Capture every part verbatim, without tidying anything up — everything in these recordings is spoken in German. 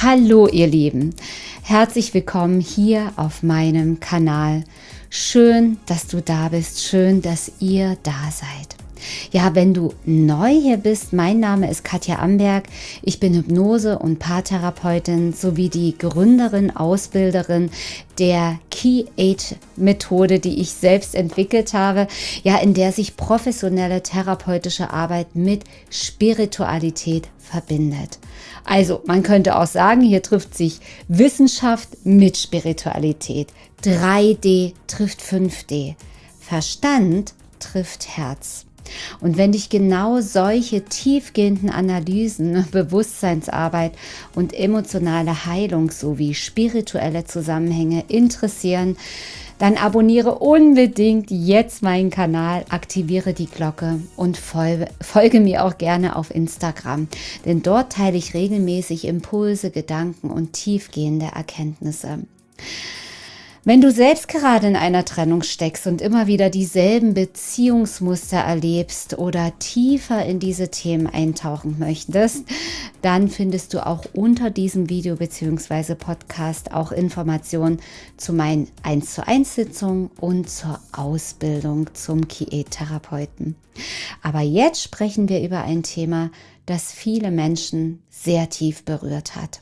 Hallo ihr Lieben, herzlich willkommen hier auf meinem Kanal. Schön, dass du da bist, schön, dass ihr da seid. Ja, wenn du neu hier bist, mein Name ist Katja Amberg, ich bin Hypnose- und Paartherapeutin sowie die Gründerin, Ausbilderin der Key Eight Methode, die ich selbst entwickelt habe, ja, in der sich professionelle therapeutische Arbeit mit Spiritualität verbindet. Also, man könnte auch sagen, hier trifft sich Wissenschaft mit Spiritualität. drei D trifft fünf D. Verstand trifft Herz. Und wenn dich genau solche tiefgehenden Analysen, Bewusstseinsarbeit und emotionale Heilung sowie spirituelle Zusammenhänge interessieren, dann abonniere unbedingt jetzt meinen Kanal, aktiviere die Glocke und folge, folge mir auch gerne auf Instagram, denn dort teile ich regelmäßig Impulse, Gedanken und tiefgehende Erkenntnisse. Wenn du selbst gerade in einer Trennung steckst und immer wieder dieselben Beziehungsmuster erlebst oder tiefer in diese Themen eintauchen möchtest, dann findest du auch unter diesem Video bzw. Podcast auch Informationen zu meinen eins zu eins Sitzungen und zur Ausbildung zum Key Eight Therapeuten. Aber jetzt sprechen wir über ein Thema, das viele Menschen sehr tief berührt hat.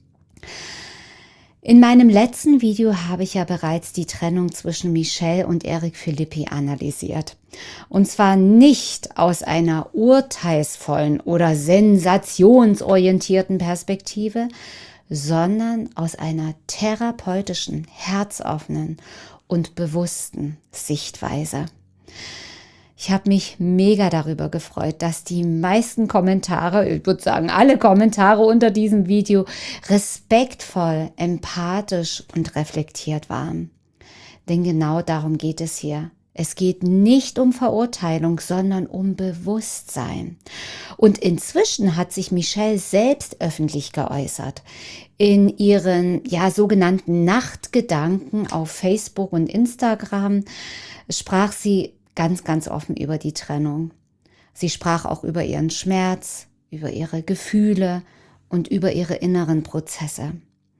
In meinem letzten Video habe ich ja bereits die Trennung zwischen Michelle und Eric Philippi analysiert. Und zwar nicht aus einer urteilsvollen oder sensationsorientierten Perspektive, sondern aus einer therapeutischen, herzoffenen und bewussten Sichtweise. Ich habe mich mega darüber gefreut, dass die meisten Kommentare, ich würde sagen alle Kommentare unter diesem Video, respektvoll, empathisch und reflektiert waren. Denn genau darum geht es hier. Es geht nicht um Verurteilung, sondern um Bewusstsein. Und inzwischen hat sich Michelle selbst öffentlich geäußert. In ihren ja, sogenannten Nachtgedanken auf Facebook und Instagram sprach sie ganz, ganz offen über die Trennung. Sie sprach auch über ihren Schmerz, über ihre Gefühle und über ihre inneren Prozesse.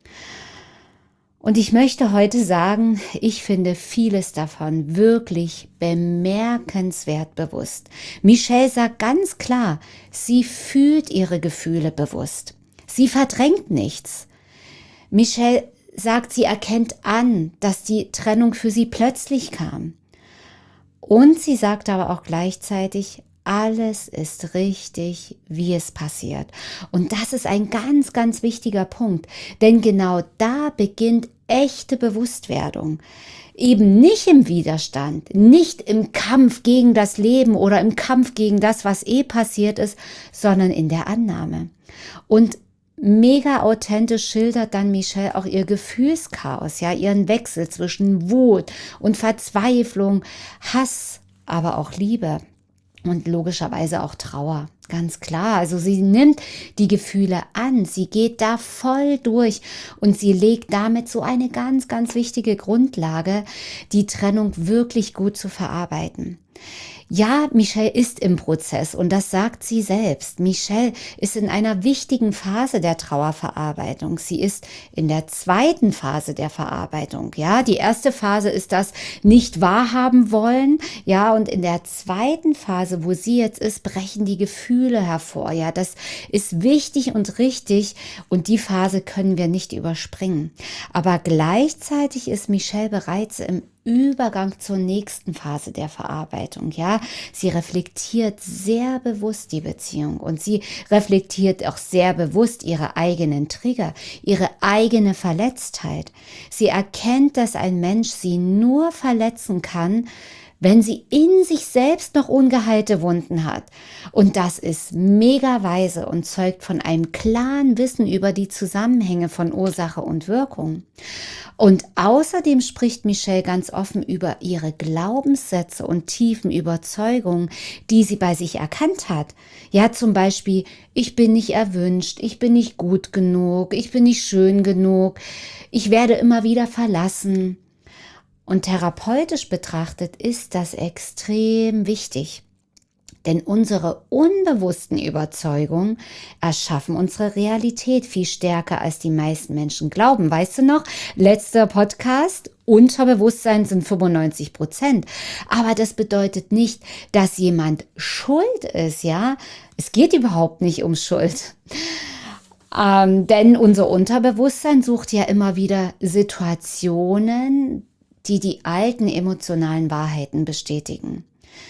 Und ich möchte heute sagen, ich finde vieles davon wirklich bemerkenswert bewusst. Michelle sagt ganz klar, sie fühlt ihre Gefühle bewusst. Sie verdrängt nichts. Michelle sagt, sie erkennt an, dass die Trennung für sie plötzlich kam. Und sie sagt aber auch gleichzeitig, alles ist richtig, wie es passiert. Und das ist ein ganz, ganz wichtiger Punkt, denn genau da beginnt echte Bewusstwerdung. Eben nicht im Widerstand, nicht im Kampf gegen das Leben oder im Kampf gegen das, was eh passiert ist, sondern in der Annahme. Und mega authentisch schildert dann Michelle auch ihr Gefühlschaos, ja, ihren Wechsel zwischen Wut und Verzweiflung, Hass, aber auch Liebe und logischerweise auch Trauer. Ganz klar, also sie nimmt die Gefühle an, sie geht da voll durch und sie legt damit so eine ganz, ganz wichtige Grundlage, die Trennung wirklich gut zu verarbeiten. Ja, Michelle ist im Prozess und das sagt sie selbst. Michelle ist in einer wichtigen Phase der Trauerverarbeitung. Sie ist in der zweiten Phase der Verarbeitung. Ja, die erste Phase ist das nicht wahrhaben wollen. Ja, und in der zweiten Phase, wo sie jetzt ist, brechen die Gefühle hervor. Ja, das ist wichtig und richtig und die Phase können wir nicht überspringen. Aber gleichzeitig ist Michelle bereits im Übergang zur nächsten Phase der Verarbeitung, ja. Sie reflektiert sehr bewusst die Beziehung und sie reflektiert auch sehr bewusst ihre eigenen Trigger, ihre eigene Verletztheit. Sie erkennt, dass ein Mensch sie nur verletzen kann, wenn sie in sich selbst noch ungeheilte Wunden hat. Und das ist mega weise und zeugt von einem klaren Wissen über die Zusammenhänge von Ursache und Wirkung. Und außerdem spricht Michelle ganz offen über ihre Glaubenssätze und tiefen Überzeugungen, die sie bei sich erkannt hat. Ja, zum Beispiel, ich bin nicht erwünscht, ich bin nicht gut genug, ich bin nicht schön genug, ich werde immer wieder verlassen. Und therapeutisch betrachtet ist das extrem wichtig. Denn unsere unbewussten Überzeugungen erschaffen unsere Realität viel stärker, als die meisten Menschen glauben. Weißt du noch, letzter Podcast, Unterbewusstsein sind fünfundneunzig Prozent. Aber das bedeutet nicht, dass jemand schuld ist, ja? Es geht überhaupt nicht um Schuld. Ähm, denn unser Unterbewusstsein sucht ja immer wieder Situationen, die die alten emotionalen Wahrheiten bestätigen.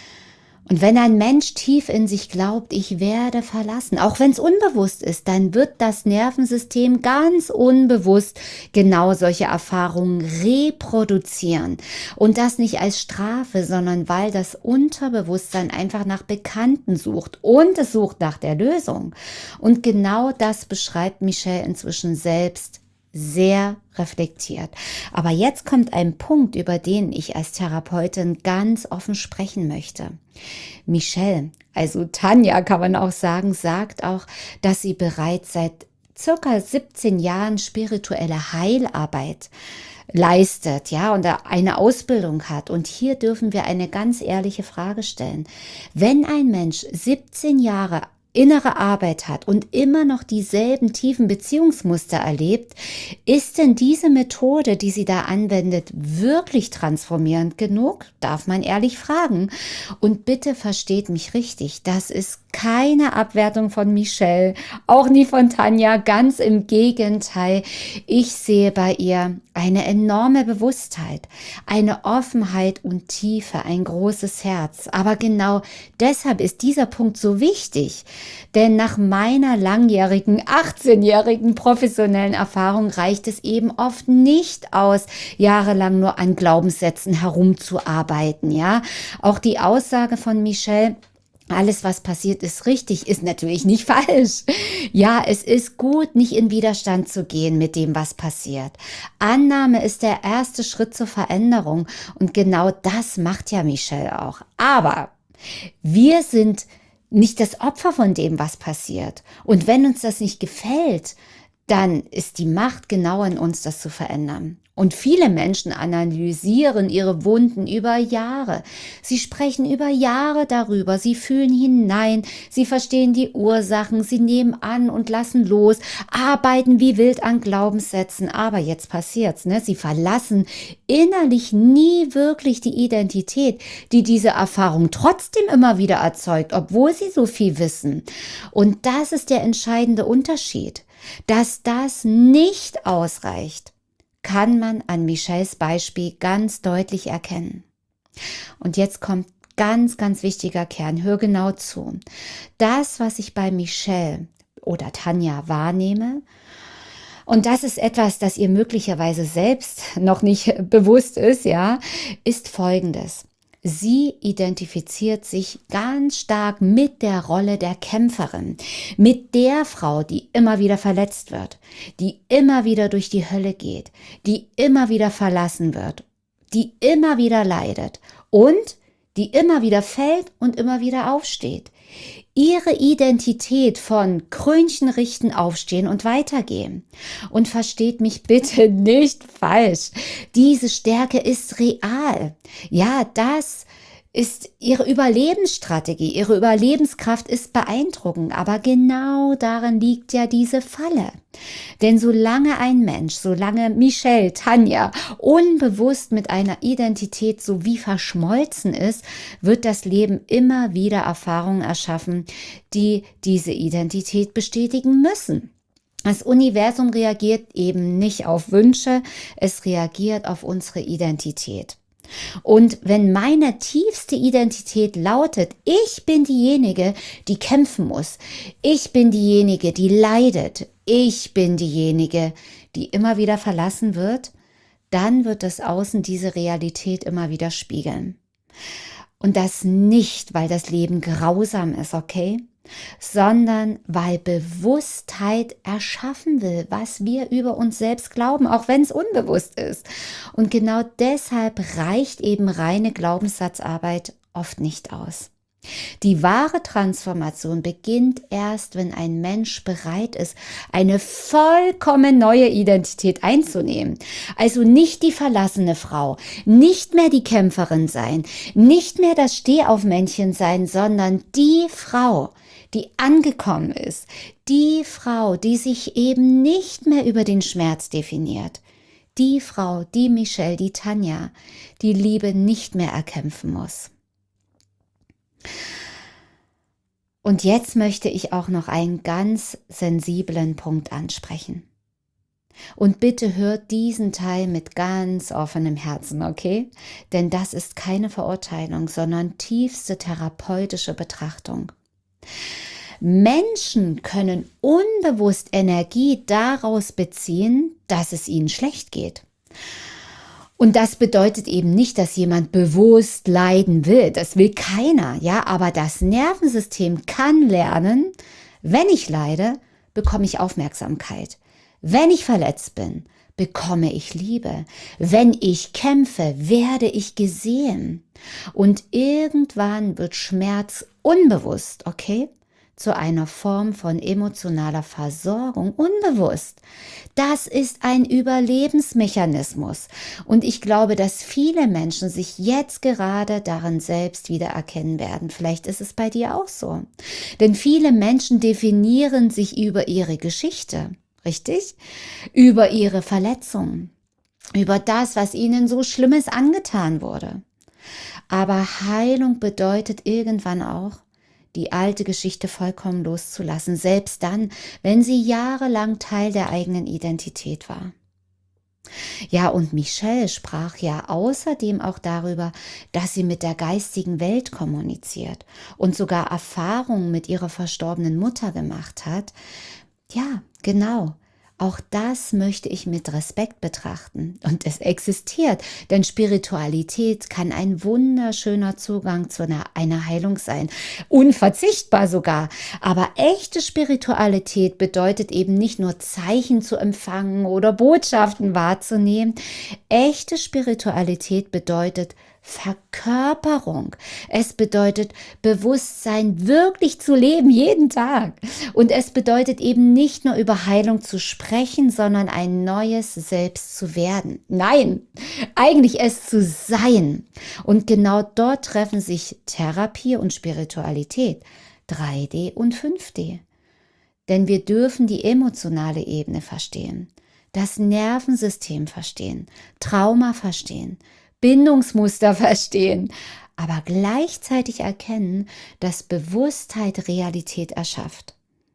Und wenn ein Mensch tief in sich glaubt, ich werde verlassen, auch wenn es unbewusst ist, dann wird das Nervensystem ganz unbewusst genau solche Erfahrungen reproduzieren. Und das nicht als Strafe, sondern weil das Unterbewusstsein einfach nach Bekannten sucht und es sucht nach der Lösung. Und genau das beschreibt Michelle inzwischen selbst sehr reflektiert. Aber jetzt kommt ein Punkt, über den ich als Therapeutin ganz offen sprechen möchte. Michelle, also Tanja kann man auch sagen, sagt auch, dass sie bereits seit circa siebzehn Jahren spirituelle Heilarbeit leistet, ja, und eine Ausbildung hat. Und hier dürfen wir eine ganz ehrliche Frage stellen. Wenn ein Mensch siebzehn Jahre innere Arbeit hat und immer noch dieselben tiefen Beziehungsmuster erlebt, ist denn diese Methode, die sie da anwendet, wirklich transformierend genug? Darf man ehrlich fragen. Und bitte versteht mich richtig, das ist keine Abwertung von Michelle, auch nie von Tanja, ganz im Gegenteil. Ich sehe bei ihr eine enorme Bewusstheit, eine Offenheit und Tiefe, ein großes Herz. Aber genau deshalb ist dieser Punkt so wichtig, denn nach meiner langjährigen, achtzehnjährigen professionellen Erfahrung reicht es eben oft nicht aus, jahrelang nur an Glaubenssätzen herumzuarbeiten, ja. Auch die Aussage von Michelle, alles, was passiert, ist richtig, ist natürlich nicht falsch. Ja, es ist gut, nicht in Widerstand zu gehen mit dem, was passiert. Annahme ist der erste Schritt zur Veränderung und genau das macht ja Michelle auch. Aber wir sind nicht das Opfer von dem, was passiert. Und wenn uns das nicht gefällt, dann ist die Macht genau in uns, das zu verändern. Und viele Menschen analysieren ihre Wunden über Jahre. Sie sprechen über Jahre darüber, sie fühlen hinein, sie verstehen die Ursachen, sie nehmen an und lassen los, arbeiten wie wild an Glaubenssätzen. Aber jetzt passiert's, ne? Sie verlassen innerlich nie wirklich die Identität, die diese Erfahrung trotzdem immer wieder erzeugt, obwohl sie so viel wissen. Und das ist der entscheidende Unterschied, dass das nicht ausreicht, kann man an Michelles Beispiel ganz deutlich erkennen. Und jetzt kommt ganz, ganz wichtiger Kern. Hör genau zu. Das, was ich bei Michelle oder Tanja wahrnehme, und das ist etwas, das ihr möglicherweise selbst noch nicht bewusst ist, ja, ist Folgendes. Sie identifiziert sich ganz stark mit der Rolle der Kämpferin, mit der Frau, die immer wieder verletzt wird, die immer wieder durch die Hölle geht, die immer wieder verlassen wird, die immer wieder leidet und die immer wieder fällt und immer wieder aufsteht. Ihre Identität von Krönchen richten, aufstehen und weitergehen. Und versteht mich bitte nicht falsch. Diese Stärke ist real. Ja, das ist ihre Überlebensstrategie. Ihre Überlebenskraft ist beeindruckend. Aber genau darin liegt ja diese Falle. Denn solange ein Mensch, solange Michelle, Tanja unbewusst mit einer Identität so wie verschmolzen ist, wird das Leben immer wieder Erfahrungen erschaffen, die diese Identität bestätigen müssen. Das Universum reagiert eben nicht auf Wünsche, es reagiert auf unsere Identität. Und wenn meine tiefste Identität lautet, ich bin diejenige, die kämpfen muss, ich bin diejenige, die leidet, ich bin diejenige, die immer wieder verlassen wird, dann wird das Außen diese Realität immer wieder spiegeln. Und das nicht, weil das Leben grausam ist, okay? Sondern weil Bewusstheit erschaffen will, was wir über uns selbst glauben, auch wenn es unbewusst ist. Und genau deshalb reicht eben reine Glaubenssatzarbeit oft nicht aus. Die wahre Transformation beginnt erst, wenn ein Mensch bereit ist, eine vollkommen neue Identität einzunehmen. Also nicht die verlassene Frau, nicht mehr die Kämpferin sein, nicht mehr das Stehaufmännchen sein, sondern die Frau, die angekommen ist, die Frau, die sich eben nicht mehr über den Schmerz definiert. Die Frau, die Michelle, die Tanja, die Liebe nicht mehr erkämpfen muss. Und jetzt möchte ich auch noch einen ganz sensiblen Punkt ansprechen. Und bitte hört diesen Teil mit ganz offenem Herzen, okay? Denn das ist keine Verurteilung, sondern tiefste therapeutische Betrachtung. Menschen können unbewusst Energie daraus beziehen, dass es ihnen schlecht geht. Und das bedeutet eben nicht, dass jemand bewusst leiden will. Das will keiner, ja. Aber das Nervensystem kann lernen, wenn ich leide, bekomme ich Aufmerksamkeit. Wenn ich verletzt bin, bekomme ich Liebe. Wenn ich kämpfe, werde ich gesehen. Und irgendwann wird Schmerz unbewusst, okay, zu einer Form von emotionaler Versorgung, unbewusst. Das ist ein Überlebensmechanismus. Und ich glaube, dass viele Menschen sich jetzt gerade darin selbst wiedererkennen werden. Vielleicht ist es bei dir auch so. Denn viele Menschen definieren sich über ihre Geschichte, richtig? Über ihre Verletzungen, über das, was ihnen so Schlimmes angetan wurde. Aber Heilung bedeutet irgendwann auch, die alte Geschichte vollkommen loszulassen, selbst dann, wenn sie jahrelang Teil der eigenen Identität war. Ja, und Michelle sprach ja außerdem auch darüber, dass sie mit der geistigen Welt kommuniziert und sogar Erfahrungen mit ihrer verstorbenen Mutter gemacht hat. Ja, genau. Auch das möchte ich mit Respekt betrachten. Und es existiert, denn Spiritualität kann ein wunderschöner Zugang zu einer, einer Heilung sein. Unverzichtbar sogar. Aber echte Spiritualität bedeutet eben nicht nur Zeichen zu empfangen oder Botschaften wahrzunehmen. Echte Spiritualität bedeutet Verkörperung. Es bedeutet Bewusstsein wirklich zu leben, jeden Tag. Und es bedeutet eben nicht nur über Heilung zu sprechen, sondern ein neues Selbst zu werden. Nein, eigentlich es zu sein. Und genau dort treffen sich Therapie und Spiritualität, drei D und fünf D. Denn wir dürfen die emotionale Ebene verstehen, das Nervensystem verstehen, Trauma verstehen, Bindungsmuster verstehen, aber gleichzeitig erkennen, dass Bewusstheit Realität erschafft.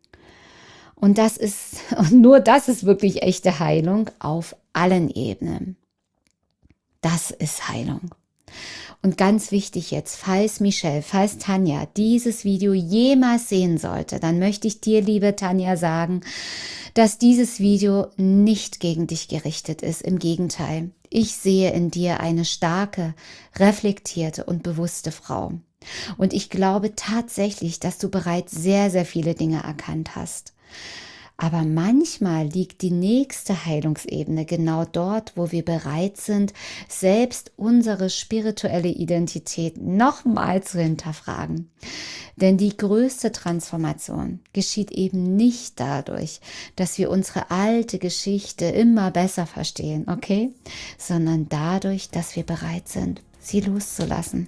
Und das ist, und nur das ist wirklich echte Heilung auf allen Ebenen. Das ist Heilung. Und ganz wichtig jetzt, falls Michelle, falls Tanja dieses Video jemals sehen sollte, dann möchte ich dir, liebe Tanja, sagen, dass dieses Video nicht gegen dich gerichtet ist. Im Gegenteil, ich sehe in dir eine starke, reflektierte und bewusste Frau. Und ich glaube tatsächlich, dass du bereits sehr, sehr viele Dinge erkannt hast. Aber manchmal liegt die nächste Heilungsebene genau dort, wo wir bereit sind, selbst unsere spirituelle Identität nochmal zu hinterfragen. Denn die größte Transformation geschieht eben nicht dadurch, dass wir unsere alte Geschichte immer besser verstehen, okay? Sondern dadurch, dass wir bereit sind, sie loszulassen.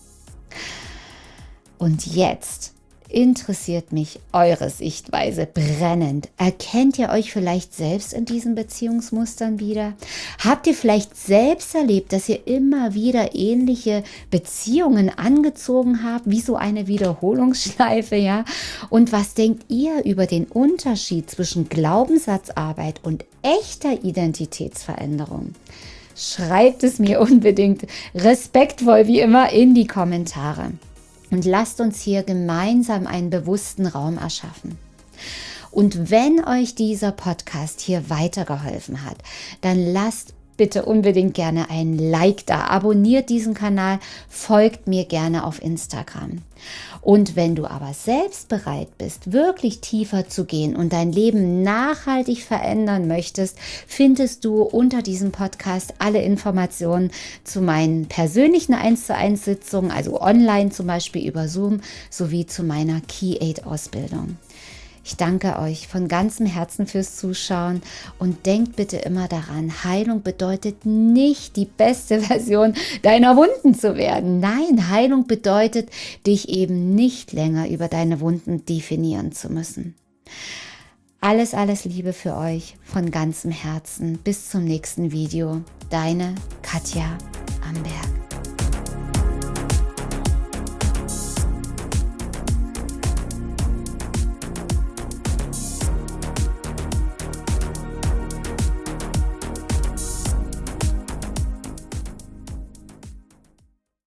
Und jetzt interessiert mich eure Sichtweise brennend. Erkennt ihr euch vielleicht selbst in diesen Beziehungsmustern wieder? Habt ihr vielleicht selbst erlebt, dass ihr immer wieder ähnliche Beziehungen angezogen habt, wie so eine Wiederholungsschleife, ja? Und was denkt ihr über den Unterschied zwischen Glaubenssatzarbeit und echter Identitätsveränderung? Schreibt es mir unbedingt respektvoll wie immer in die Kommentare. Und lasst uns hier gemeinsam einen bewussten Raum erschaffen. Und wenn euch dieser Podcast hier weitergeholfen hat, dann lasst bitte unbedingt gerne ein Like da. Abonniert diesen Kanal, folgt mir gerne auf Instagram. Und wenn du aber selbst bereit bist, wirklich tiefer zu gehen und dein Leben nachhaltig verändern möchtest, findest du unter diesem Podcast alle Informationen zu meinen persönlichen eins zu eins Sitzungen, also online zum Beispiel über Zoom, sowie zu meiner Key Aid Ausbildung. Ich danke euch von ganzem Herzen fürs Zuschauen und denkt bitte immer daran, Heilung bedeutet nicht die beste Version deiner Wunden zu werden. Nein, Heilung bedeutet, dich eben nicht länger über deine Wunden definieren zu müssen. Alles, alles Liebe für euch von ganzem Herzen. Bis zum nächsten Video. Deine Katja Amberg.